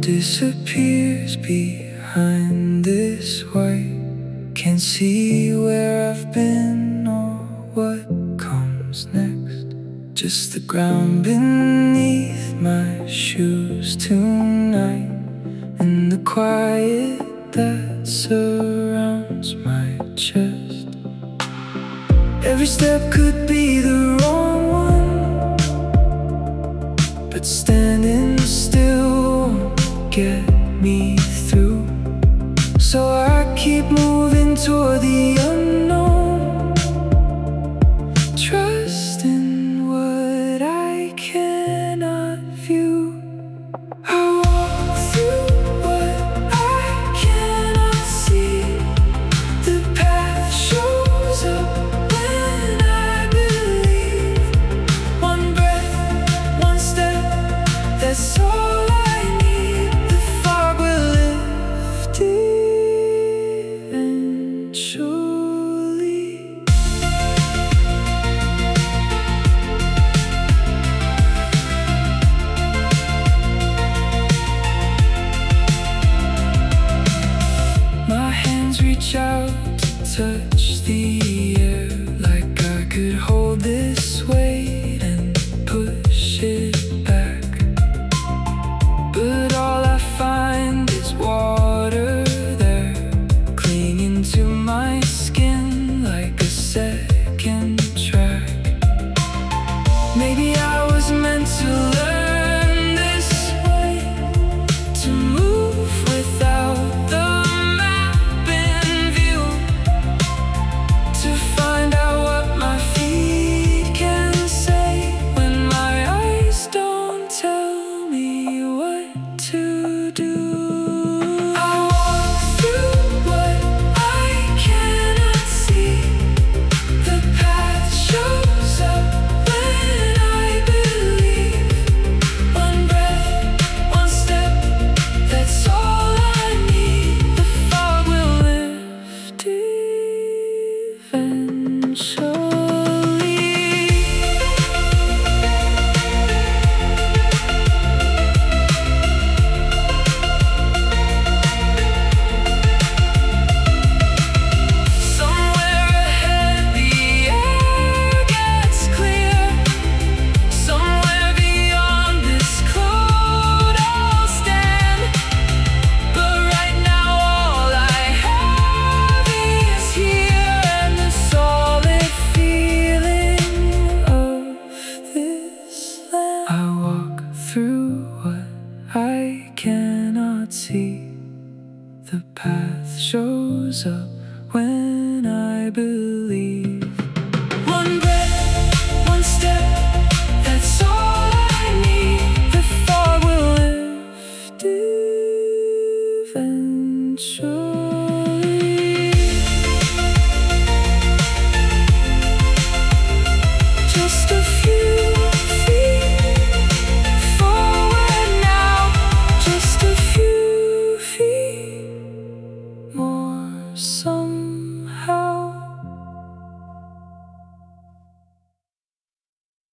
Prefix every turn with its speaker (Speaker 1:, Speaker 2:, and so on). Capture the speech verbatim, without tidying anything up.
Speaker 1: disappears behind this white. Can't see where I've been or what comes next. Just the ground beneath my shoes tonight, and the quiet that surrounds my chest. Every step could be the wrong one, but standing still won't get me through. So I keep moving toward the unknown, trusting what I cannot view. I walk through what I cannot see. The path shows up when I believe. One breath, one step, that's all I need. The fog will lift eventually. My hands reach out to touch the air, like I could hold this weight and push it back. But all I find is water there, clinging to my skin like a second track. Maybe I was meant to learn this way, to move without the map in view, to find out what my feet can say when my eyes don't tell me what to do. I walk through what I cannot see. The path shows up when I believe. One breath, one step, that's all I need. The fog will lift eventually. Somewhere ahead the air gets clear. Somewhere beyond this cloud I'll stand. But right now all I have is here, and the solid feeling of this land. I walk through what I cannot see. The path shows up when